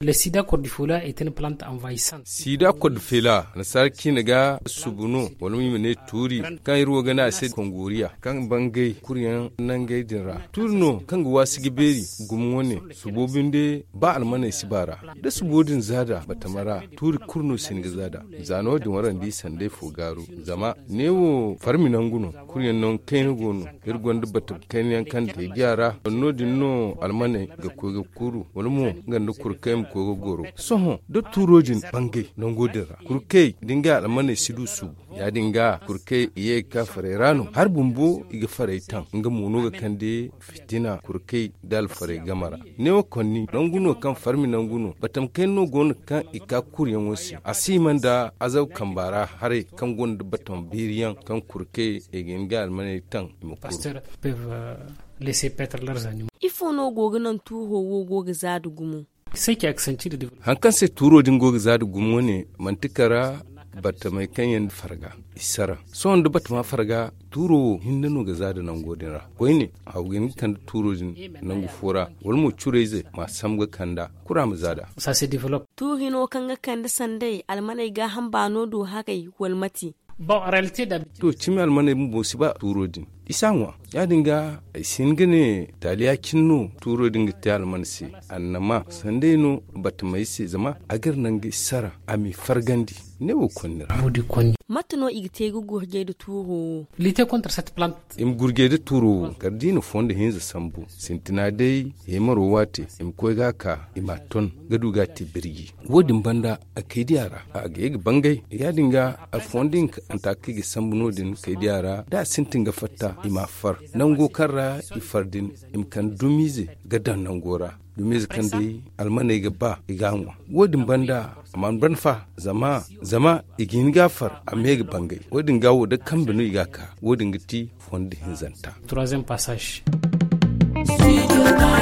Le sida cordifolium est une plante envahissante. Sida cordifolium na sarki naga subuno wala mi ne turi kan irwo gana se kongoriya kan bangai kuryan nangai dinra turno kan gwa sigiberi gumwone subobinde ba almana sibara da subodin zada batamara turi kurno sin zada zano din waran di sande fogaru zama newo farminan guno kuryan non kain gono irgon dubata kain kan te gyara no dinno almana ga koga kuru wala mo ganda kurkaim koga goro soho do turojin bangai non godira kurkai dinga almana sidu su ya dinga kurkai iye ka farerano har bumbu iga faraitan nga mono ga kande fitina kurkai dal fare gamara newo konni nanguno kan farmi nanguno batam kenno gon kan ika kuryan wasi asimanda azaw kambara hare kan gonda batam biriyan kan kurkai egin ga almana tan pasteurs peuvent laisser paître leurs animaux. Il faut no goganan tuho wo goga zadu gumu. Sai ki accentue de développement. Hankan sai turo din goga zadu gumu ne mantikara bata mai kanyan farga isara so da bata ma farga turo hindano ga zada nan godira koi ne hawgin kan turo din nan gufura wal mu cureze ma samga kanda kura mu zada Ça se développe. Tuhino kanga kanda sandai almanai ga hambano do haka wal mati. Bon, en réalité d'habitude. To cimi almanai mu bosi ba turo din isanwa ya dinga sin gane taliya kinno turo dinga ta almansi annama sande no bata mai se zama agar nan ga sara ami fargandi ne wo konnira Bodi konni. Matano igite gurje da tuho. Lutter contre cette plante. im gurge da turo gardino fonda hinza sambu sintina dai hemaro wate im koyga ka imaton gaduga ti birgi wodin banda akai diara a ga bangai ya dinga a fondin antaki ga sambu nodin kai diara da sintin ga fatta imafar nango karra ifardin imkan dumize gadan nangora dumize kan dai almanai ga ba iganwa wodin banda man ban fa zama igin gafar a mega bangai wodin gawo da kan binu igaka wodin giti fondi hinzanta. Troisième passage.